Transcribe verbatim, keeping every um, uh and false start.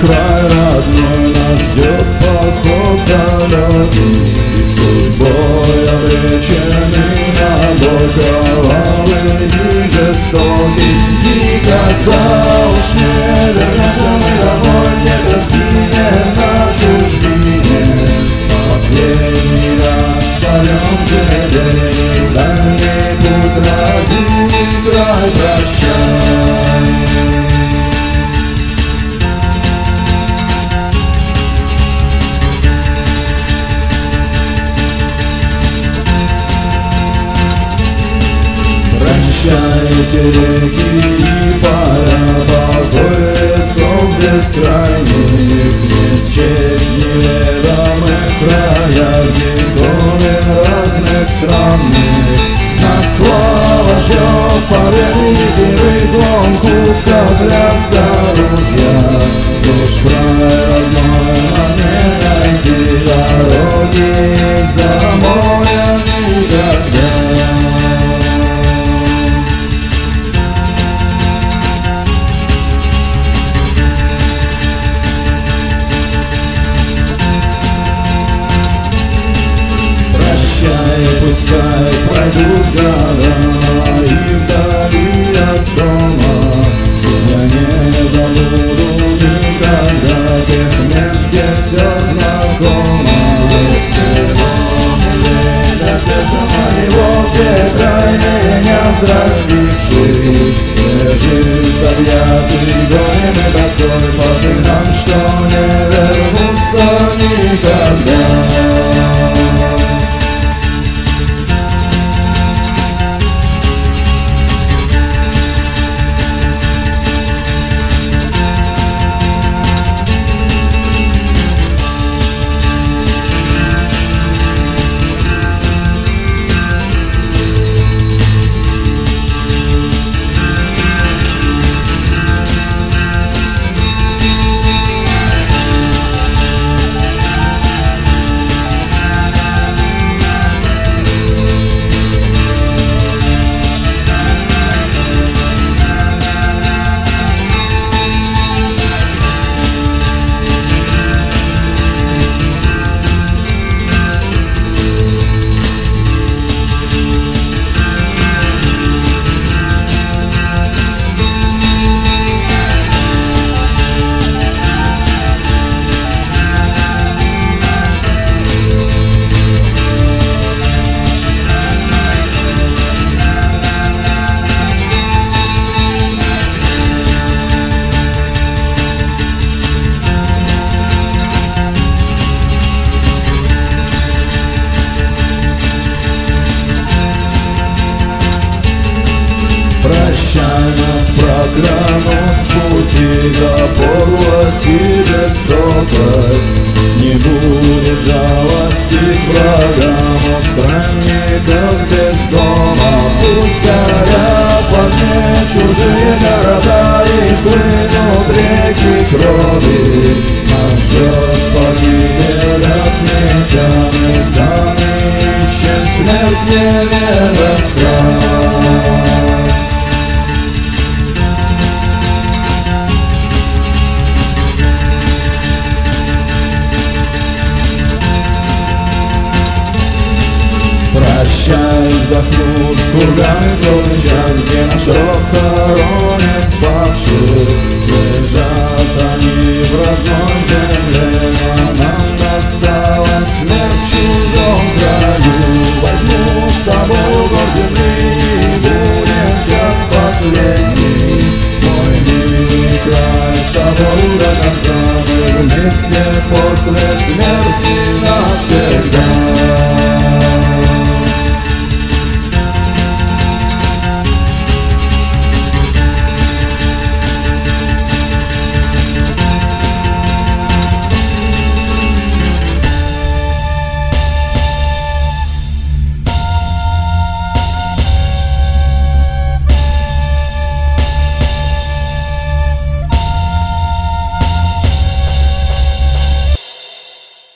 край родной нас ждет поход далекий, и судьбой обреченный на бой кровавый и жестокий. Никогда уж не вернемся мы домой, где-то сгинем на чужбине. Последний раз поем тебе дальний путь, родимый край, прощай. Прощайте реки и поля, покой лесов бескрайних, нет честь неведомых краях, диковин разных странных. Нас слава ждет победы, гибрид звон кубков, лязга ружья. Лишь край родной нам не найти дороги за морем никогда. Пускай пройдут года и вдали от дома, я не забуду никогда тех мест, где все знакомо. Для сердца моего, где край меня взрастивший лежит объятый горем и тоской по следам, что не вернутся никогда. Прощай, нас проклянут пути за подлость и жестокость. Не будет жалости к врагам от странников без дома. Пусть горят в огне чужие города и хлынут реки крови. Нас ждет погибель от меча, мы сами ищем смерть не недострах. Прощай, вздохнут курганы солнеча, где наш род хоронит павших. Лежат они в родной земле,